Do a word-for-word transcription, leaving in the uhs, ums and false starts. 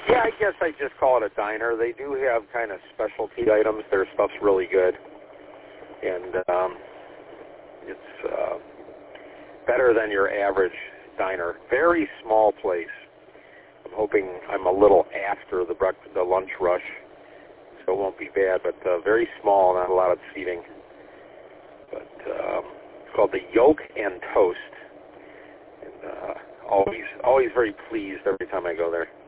Yeah, I guess I just call it a diner. They do have kind of specialty items. Their stuff's really good, and um, it's uh, better than your average diner. Very small place. I'm hoping I'm a little after the breakfast, the lunch rush, so it won't be bad. But uh, very small, not a lot of seating. But um, it's called the Yolk and Toast, and uh, always always very pleased every time I go there.